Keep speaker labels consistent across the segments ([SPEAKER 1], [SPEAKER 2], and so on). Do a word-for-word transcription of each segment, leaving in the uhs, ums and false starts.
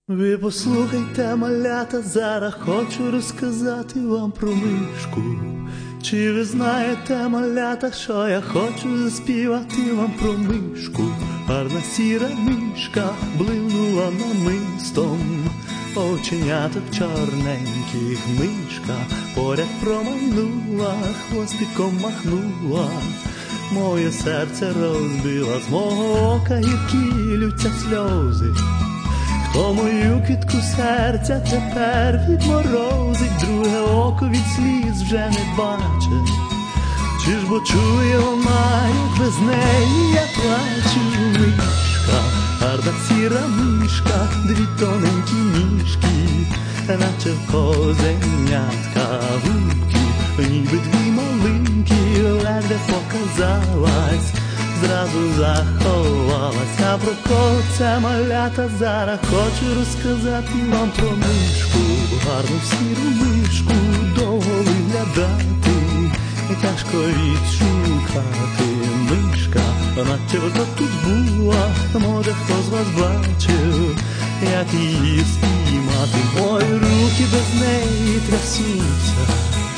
[SPEAKER 1] Ви послухайте, малята, зараз хочу розказати вам про мишку. Чи ви знаєте, малята, що я хочу заспівати вам про мишку? Гарна сіра мишка блимнула намистом, оченяток чорненьких мишка поряд промайнула, хвостиком махнула. Моє серце розбила, з мого ока гіркі лються сльози. Хто мою квітку серця тепер відморозить, друге око від сліз вже не бачить. Чи ж бо чує вона, як без неї я плачу? Мишка, гарна сіра мишка, дві тоненькі ніжки, наче в козенятка губки, ніби дві малинки, ледве показалась, зразу заховалась. А про кого це, малята, зараз хочу розказати вам про мишку. Гарну сіру мишку довго виглядати, тяжко відшукати. Мишка, наче вона тут була, може хто з вас бачив, як її спіймати. Мої руки без неї трясуться,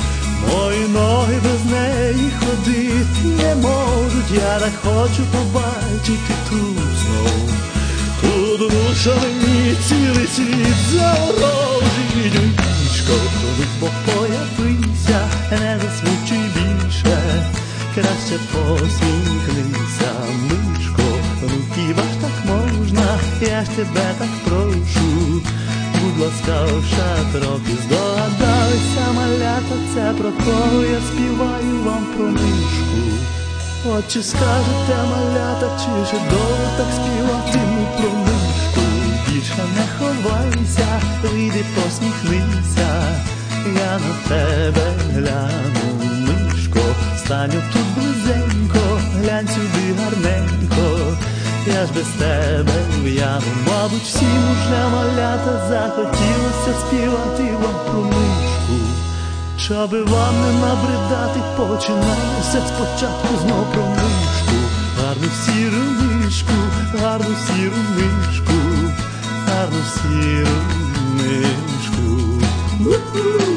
[SPEAKER 1] мої ноги без неї ходити не можуть. Я так хочу побачити ту знов, ту душу, що мені цілий світ заворожить. Мишко, бо появися, не засмучуй більше, краще посміхнися. Мишко, ну хіба ж так можна, я ж тебе так прошу, будь ласкавша трохи здогадалися, малята, це про кого я співаю вам про мишку. От чи скажете, малята, чи же довго так співатиму про мишку? Більше не ховайся, вийди, посміхнися, я на тебе гляну. Мишко, стань тут близенько, глянь сюди гарненько, я ж без тебе в'яну. Мабуть, всім уже, малята, захотілося співати вам про мишку. Щоби вам не набридати, починається спочатку знов про мишку. Гарну сіру мишку, гарну сіру мишку, гарну сіру мишку.